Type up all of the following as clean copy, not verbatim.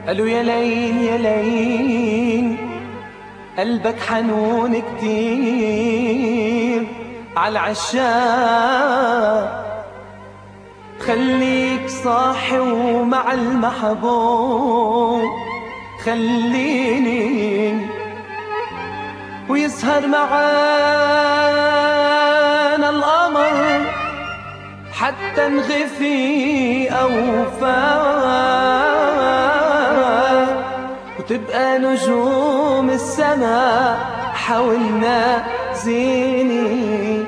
قالوا يا ليل يا ليل قلبك حنون كتير عالعشاق، خليك صاحي ومع المحبوب خليني ويسهر معانا القمر حتى نغفي أوفاق، وتبقى نجوم السماء حولنا زيني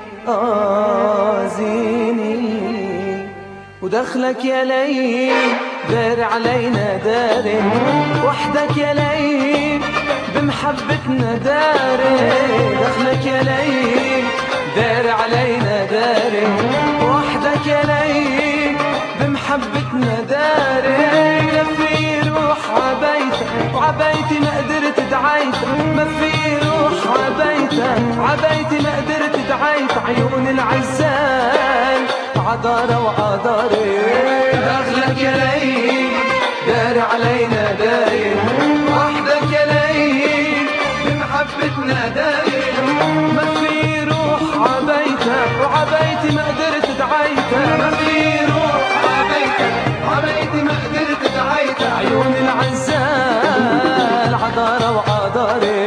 زيني. ودخلك يا ليل دار علينا داري، وحدك يا ليل بمحبتنا داري. دخلك يا ليل دار علينا داري، وحدك يا ليل بمحبتنا داري. لفي روح عبيتك وعبيتي ما قدرت دعيتك، ما في روح عبيتك عبيتي ما قدرت دعيتك. عيون العزال عذارة وعذاري. دخلك يا ليل دار علينا داري، وحدك يا ليل بمحبتنا داري. ما في روح عبيتك وعبيتي ما قدرت دعيتك، ما في روح عبيتك عبيتي ما قدرت دعيتك. عيون العزال عذارة وعذاري.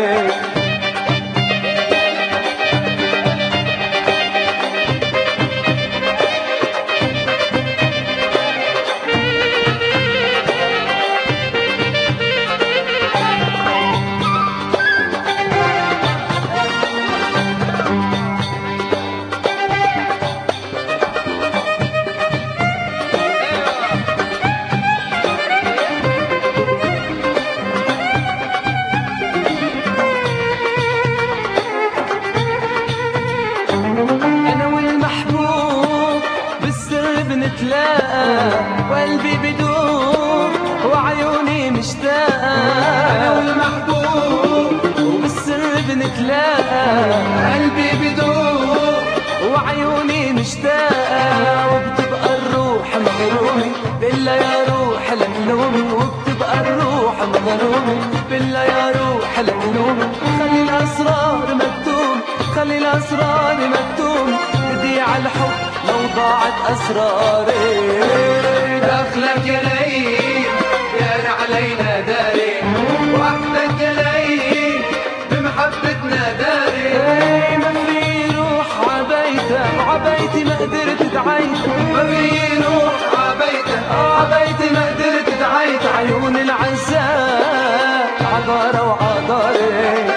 وقلبي بدوب وعيوني مشتاقة، أنا والمحبوب وبالسر بنتلاقى. قلبي بدوب وعيوني مشتاقة، وبتبقى الروح مغرومة بالله يا روح لملومي. وبتبقى الروح مغرومة بالله يا روح لملومي. خلي الأسرار مكتوم خلي الأسرار مكتوم، بدي عالحب لو ضاعت أسراري. دخلك يا ليل دار علينا داري، وحدك يا ليل بمحبتنا داري. ما في روح عبيتك وعبيتي ما قدرت دعيتك، ما في روح عبيتك عبيتي ما قدرت دعيتك. عيون العزاء عذارة وعذاري.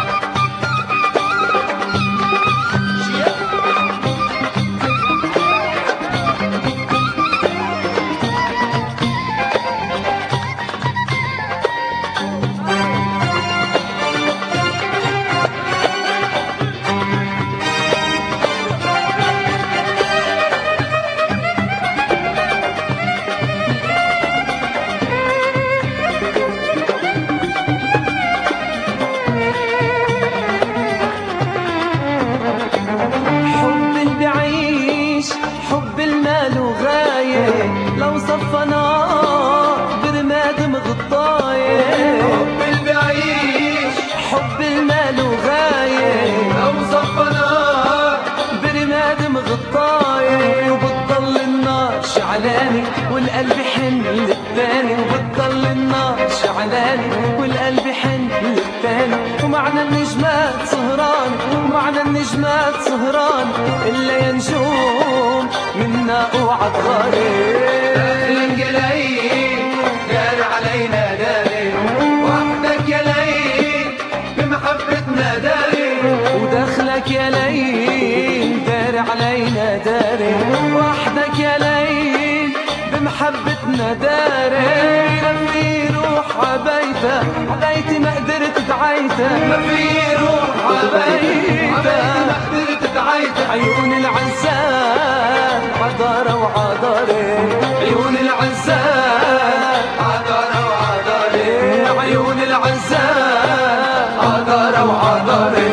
حب المال وغاية لو صفنا برماد مغطاية. حب اللي بعيش حب المال وغاية لو صفنا برماد مغطاية. وبتضل النار شعلاني والقلب حن للتاني، وبتضل النار شعلاني والقلب حن للتاني. ومعنى النجمات سهران ومعنى النجمات سهران، إلا ينجوم منا وعطغاري. دخلك يا ليل دار علينا داري، وحدك يا ليل بمحبتنا داري. ودخلك يا ليل دار علينا داري، وحدك يا ليل بمحبتنا داري. لفي روح عبيتك عبيتي ما قدرت دعيتك، ما في روح عبيتك ما قدرت دعيتك. عيون العزال عذارة وعذاري. عيون العزال عذارة وعذاري. عيون العزال عذارة وعذاري.